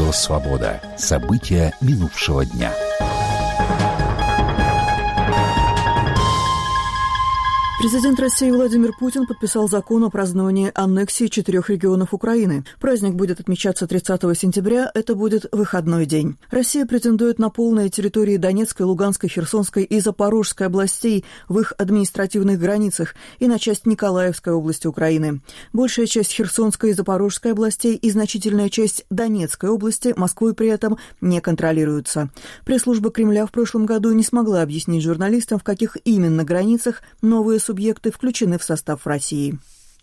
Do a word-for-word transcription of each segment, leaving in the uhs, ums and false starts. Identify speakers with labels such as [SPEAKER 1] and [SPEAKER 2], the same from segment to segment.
[SPEAKER 1] Радио «Свобода». События минувшего дня.
[SPEAKER 2] Президент России Владимир Путин подписал закон о праздновании аннексии четырех регионов Украины. Праздник будет отмечаться тридцатого сентября, это будет выходной день. Россия претендует на полные территории Донецкой, Луганской, Херсонской и Запорожской областей в их административных границах и на часть Николаевской области Украины. Большая часть Херсонской и Запорожской областей и значительная часть Донецкой области Москвой при этом не контролируются. Пресс-служба Кремля в прошлом году не смогла объяснить журналистам, в каких именно границах новые субъекты включены в состав России.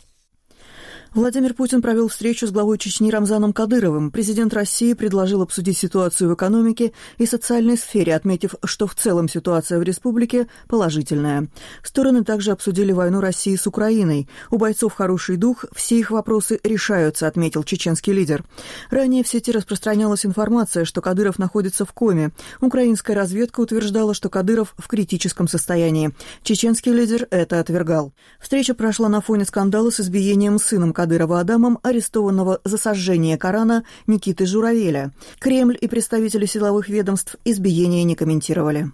[SPEAKER 2] Владимир Путин провел встречу с главой Чечни Рамзаном Кадыровым. Президент России предложил обсудить ситуацию в экономике и социальной сфере, отметив, что в целом ситуация в республике положительная. Стороны также обсудили войну России с Украиной. У бойцов хороший дух, все их вопросы решаются, отметил чеченский лидер. Ранее в сети распространялась информация, что Кадыров находится в коме. Украинская разведка утверждала, что Кадыров в критическом состоянии. Чеченский лидер это отвергал. Встреча прошла на фоне скандала с избиением сыном Кадырова Адамом, арестованного за сожжение Корана Никиты Журавеля. Кремль и представители силовых ведомств избиения не комментировали.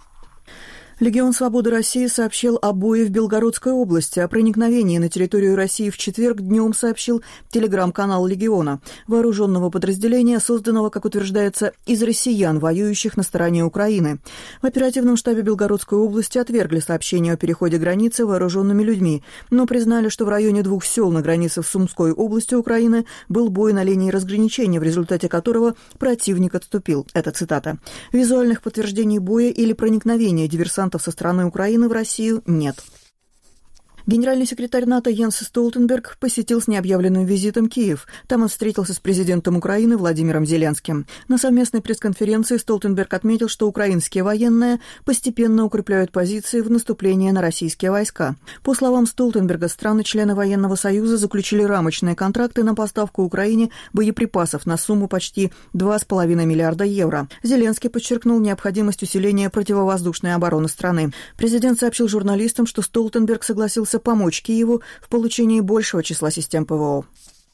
[SPEAKER 2] Легион Свободы России сообщил о бое в Белгородской области. О проникновении на территорию России в четверг днем сообщил телеграм-канал Легиона, вооруженного подразделения, созданного, как утверждается, из россиян, воюющих на стороне Украины. В оперативном штабе Белгородской области отвергли сообщение о переходе границы вооруженными людьми, но признали, что в районе двух сел на границе с Сумской областью Украины был бой на линии разграничения, в результате которого противник отступил. Это цитата. Визуальных подтверждений боя или проникновения диверсантов со стороны Украины в Россию нет. Генеральный секретарь НАТО Йенс Столтенберг посетил с необъявленным визитом Киев. Там он встретился с президентом Украины Владимиром Зеленским. На совместной пресс-конференции Столтенберг отметил, что украинские военные постепенно укрепляют позиции в наступлении на российские войска. По словам Столтенберга, страны-члены военного союза заключили рамочные контракты на поставку Украине боеприпасов на сумму почти два с половиной миллиарда евро. Зеленский подчеркнул необходимость усиления противовоздушной обороны страны. Президент сообщил журналистам, что Столтенберг согласился помочь Киеву в получении большего числа систем ПВО.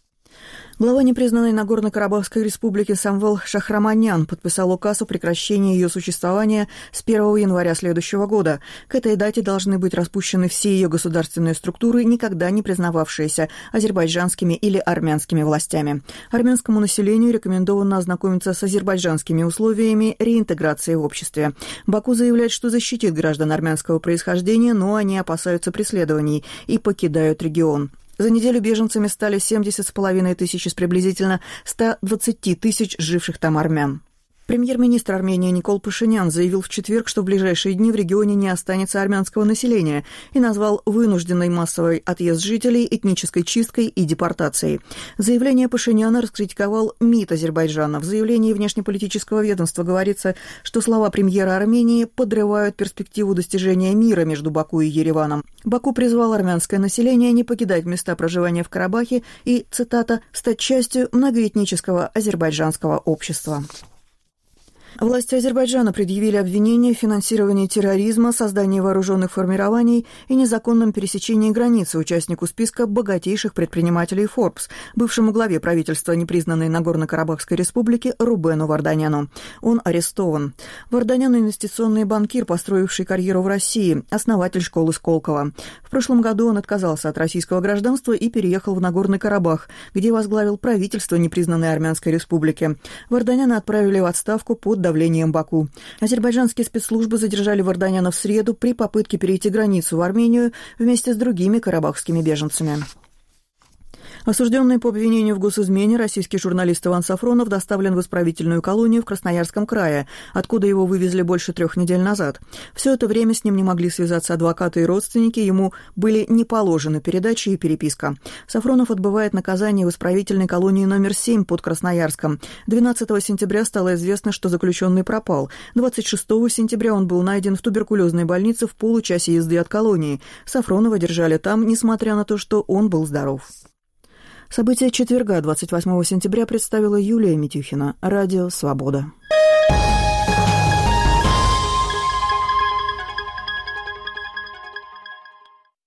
[SPEAKER 2] Глава непризнанной Нагорно-Карабахской республики Самвел Шахраманян подписал указ о прекращении ее существования с первого января следующего года. К этой дате должны быть распущены все ее государственные структуры, никогда не признававшиеся азербайджанскими или армянскими властями. Армянскому населению рекомендовано ознакомиться с азербайджанскими условиями реинтеграции в обществе. Баку заявляет, что защитит граждан армянского происхождения, но они опасаются преследований и покидают регион. За неделю беженцами стали семьдесят с половиной тысяч из приблизительно ста двадцати тысяч живших там армян. Премьер-министр Армении Никол Пашинян заявил в четверг, что в ближайшие дни в регионе не останется армянского населения, и назвал вынужденный массовый отъезд жителей этнической чисткой и депортацией. Заявление Пашиняна раскритиковал МИД Азербайджана. В заявлении внешнеполитического ведомства говорится, что слова премьера Армении подрывают перспективу достижения мира между Баку и Ереваном. Баку призвал армянское население не покидать места проживания в Карабахе и, цитата, «стать частью многоэтнического азербайджанского общества». Власти Азербайджана предъявили обвинения в финансировании терроризма, создании вооруженных формирований и незаконном пересечении границы участнику списка богатейших предпринимателей Forbes, бывшему главе правительства непризнанной Нагорно-Карабахской республики Рубену Варданяну. Он арестован. Варданян – инвестиционный банкир, построивший карьеру в России, основатель школы Сколково. В прошлом году он отказался от российского гражданства и переехал в Нагорный Карабах, где возглавил правительство непризнанной Армянской республики. Варданяна отправили в отставку под давлением Баку. Азербайджанские спецслужбы задержали Варданяна в среду при попытке перейти границу в Армению вместе с другими карабахскими беженцами. Осужденный по обвинению в госизмене российский журналист Иван Сафронов доставлен в исправительную колонию в Красноярском крае, откуда его вывезли больше трех недель назад. Все это время с ним не могли связаться адвокаты и родственники, ему были не положены передачи и переписка. Сафронов отбывает наказание в исправительной колонии номер семь под Красноярском. двенадцатого сентября стало известно, что заключенный пропал. двадцать шестого сентября он был найден в туберкулезной больнице в получасе езды от колонии. Сафронова держали там, несмотря на то, что он был здоров. События четверга, двадцать восьмого сентября, представила Юлия Митюхина. Радио «Свобода».